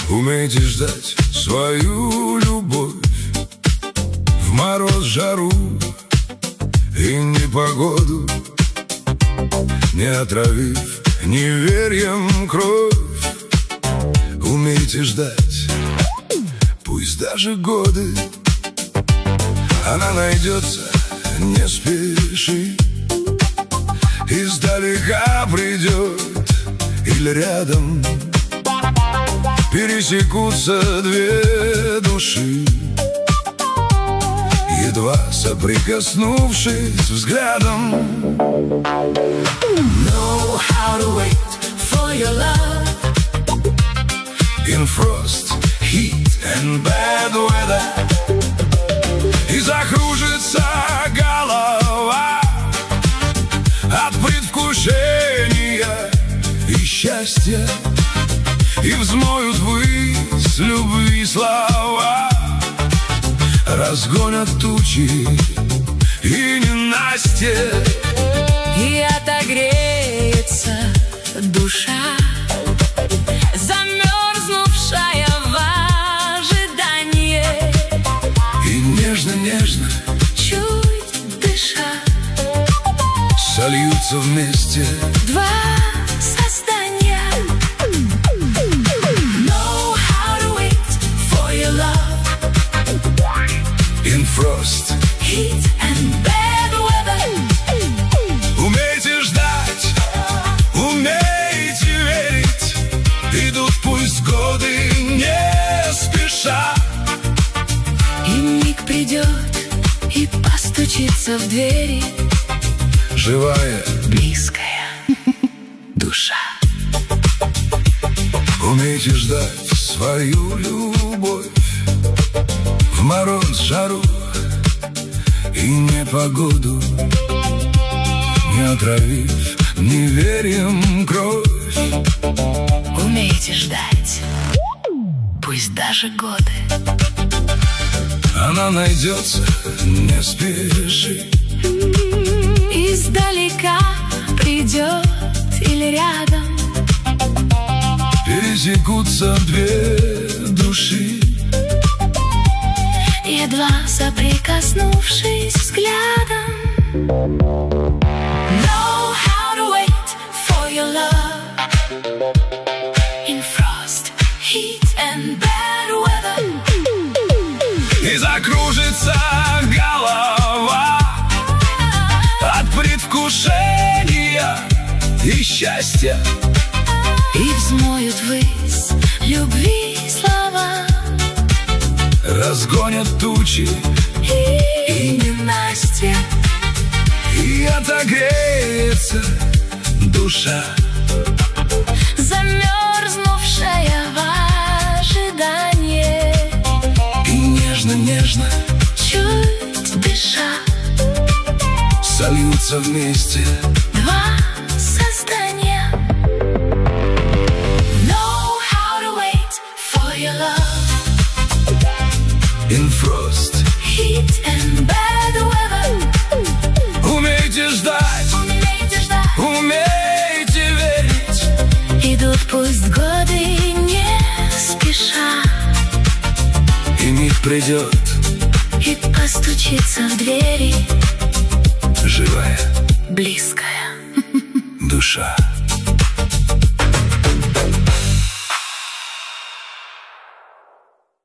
Умейте ждать свою любовь в мороз, жару и непогоду, не отравив неверием кровь. Умейте ждать, пусть даже годы. Она найдется, не спеши, издалека придет или рядом. Пересекутся две души, едва соприкоснувшись взглядом. Know how to wait for your love In frost, heat and bad weather. И закружится голова от предвкушения и счастья, и взмоют ввысь любви слова, разгонят тучи и ненастье, и отогреется душа, замерзнувшая в ожидании. И нежно-нежно, чуть дыша, сольются вместе два создания. Know how to wait for your love In frost, heat and bad weather. Умейте ждать, умейте верить. Идут пусть годы не спеша. И миг придет и постучится в двери Живая, близкая душа. умейте ждать свою любовь в мороз, жару и непогоду, не отравив неверием кровь. Умейте ждать, пусть даже годы. Она найдется, не спеши, Издалека придет или рядом. пересекутся две души, Едва соприкоснувшись взглядом. Know how to wait for your love in frost, heat and bad weather. и закружится голова от предвкушения и счастья, И взмоют ввысь любви слова, разгонят тучи и ненастье, и отогреется душа, замерзнувшая в ожидании. и нежно-нежно Чуть дыша, сольются вместе два создания. Know how to wait for your love in frost. heat and bad weather. Умейте ждать, Умейте ждать, умейте верить. идут пусть годы не спеша, И миг придет, и постучится в двери живая близкая душа.